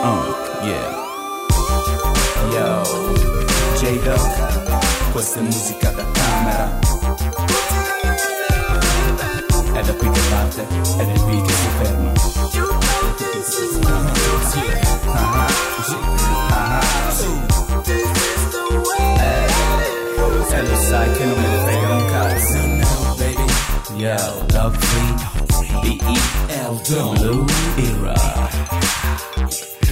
Yeah. Yo, J-Dog, questa è musica da camera. È da qui che parte, ed è il beat che si ferma. E lo sai che non me ne frega un cazzo. Yo, Dog Free, B-E-L, Blue Era.